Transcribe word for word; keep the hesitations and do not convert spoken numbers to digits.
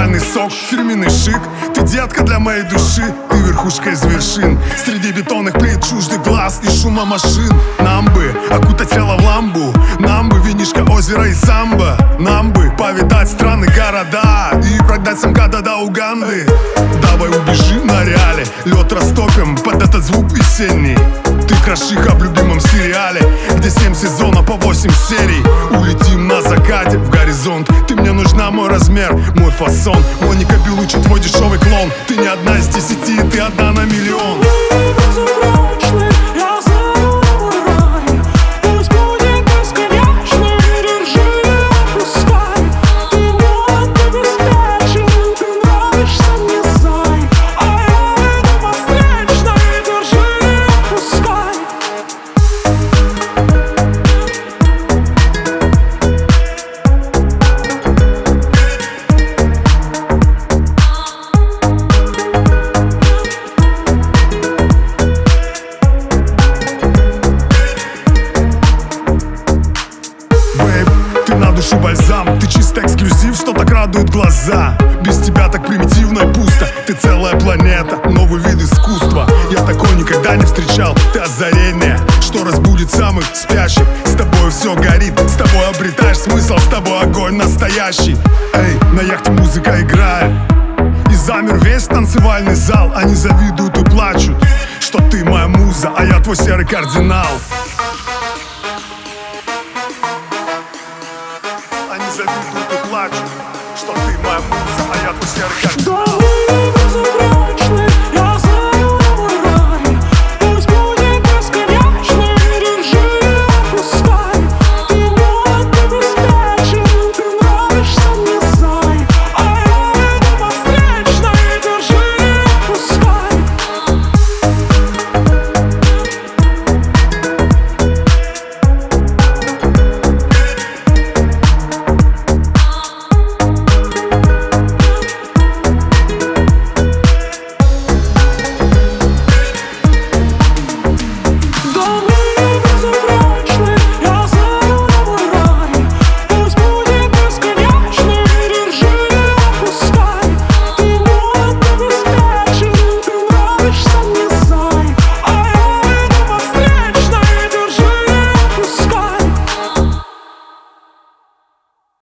натуральный сок, фирменный шик. Ты детка для моей души, ты верхушка из вершин. Среди бетонных плит чуждый глаз и шума машин. Нам бы окутать тело в ламбу, нам бы винишко, озеро и самбо. Нам бы повидать страны, города и продать самкада до Уганды. Давай убежим на реале, лед растопим под этот звук весенний. Ты крошиха в любимом сериале, где семь сезонов по восемь серий. Улетим на закате в горизонт. Ты мне нужна, мой размер, мой фасон. Моника Белуччи, твой дешевый клон. Ты не одна из десяти, ты одна на миллион. На душу бальзам, ты чисто эксклюзив, что так радует глаза. Без тебя так примитивно и пусто. Ты целая планета, новый вид искусства. Я такой никогда не встречал, ты озарение, что разбудит самых спящих. С тобой все горит, с тобой обретаешь смысл, с тобой огонь настоящий. Эй, на яхте музыка играет, и замер весь танцевальный зал. Они завидуют и плачут, что ты моя муза, а я твой серый кардинал. Они завидуют и плачут, что ты моя муза, а я твой серый кардинал.